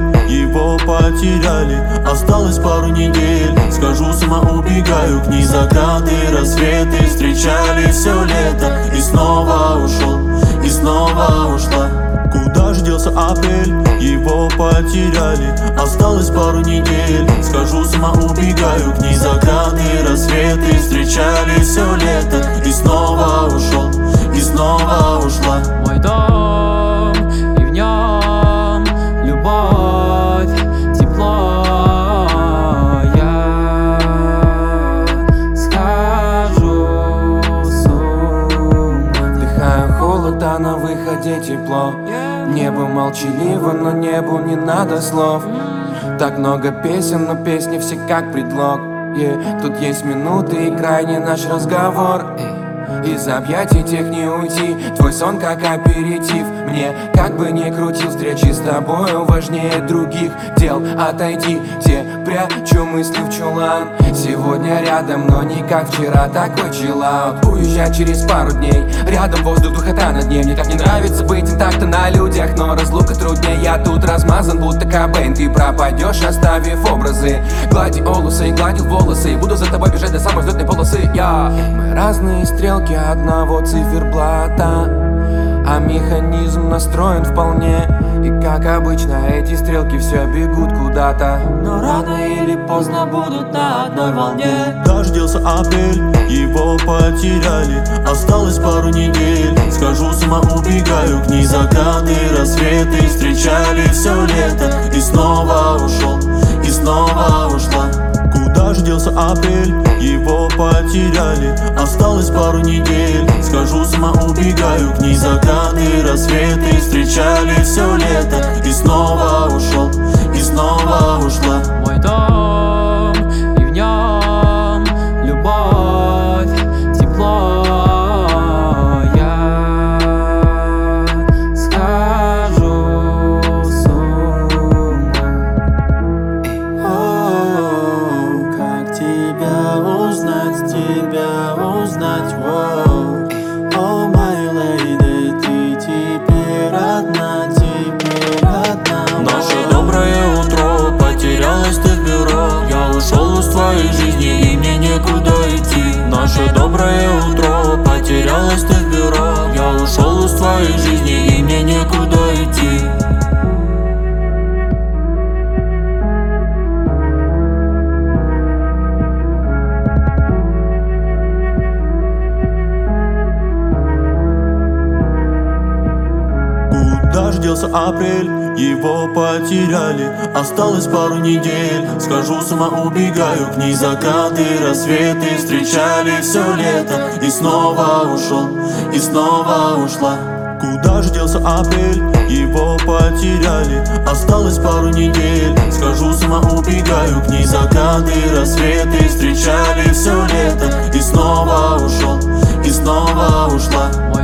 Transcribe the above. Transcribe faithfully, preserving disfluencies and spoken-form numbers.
его потеряли. Осталось пару недель, скажу, сама убегаю к ней. Закаты, рассветы встречали все лето. И снова ушел, и снова ушла. Куда ж делся апрель, его потеряли. Осталось пару недель, скажу, сама убегаю к ней. Закаты, рассветы встречали все лето. И снова ушел, и снова ушла. Мой дом, и в нем любовь, тепло. Я схожу с ума. Вдыхаю холод, а на выходе тепло. Небо молчаливо, но небу не надо слов. Так много песен, но песни все как предлог. Yeah. Тут есть минуты и крайний наш разговор. Из объятий тех не уйти. Твой сон как аперитив. Мне как бы ни крутил, встречи с тобою важнее других дел. Отойди, те прячу мысли в чулан. Сегодня рядом, но не как вчера. Такой чиллаут. Уезжать через пару дней. Рядом воздух, духота над ней. Мне так не нравится быть интакто на людях, но разлука труднее. Я тут размазан, будто Кобейн. Ты пропадешь, оставив образы. Глади олусы и гладил волосы. Буду за тобой бежать до самой взлетной полосы. Я Мы разные стрелки одного циферблата, а механизм настроен вполне. И как обычно эти стрелки все бегут куда-то, но рано или поздно будут на одной волне. Дождился апрель, его потеряли. Осталось пару недель, скажу, сама убегаю к ней. Закаты, рассветы встречали все лето. И снова ушел, и снова ушла. Куда ж делся апрель, его потеряли. Осталось пару недель, скажу, сама убегаю к ней. Закаты, рассветы встречали все лето. И снова ушел, и снова ушла. Мой дом, и в нем любовь, тепло. Я схожу с ума. Оу, как тебя узнать, тебя узнать, воу. О, my lady, ты теперь одна, теперь одна. Наше доброе утро, потерялась ты в бюро. Я ушел из твоей жизни и мне некуда идти. Наше доброе утро, потерялась ты в бюро. Я ушел из твоей жизни и мне некуда идти. Куда ж делся апрель, его потеряли. Осталось пару недель, скажу, сама убегаю к ней. Закаты, рассветы встречали все лето. И снова ушел, и снова ушла. Куда ж делся апрель, его потеряли. Осталось пару недель, скажу, сама убегаю к ней. Закаты, рассветы встречали все лето. И снова ушел, и снова ушла.